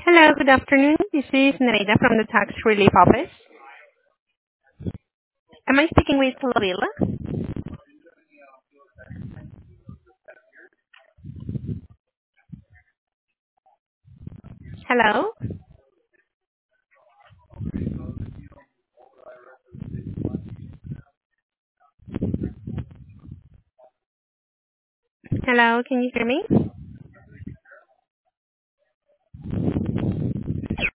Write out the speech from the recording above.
Hello, good afternoon. This is Nereida from the Tax Relief Office. Am I speaking with Lavila? Hello? Hello, can you hear me?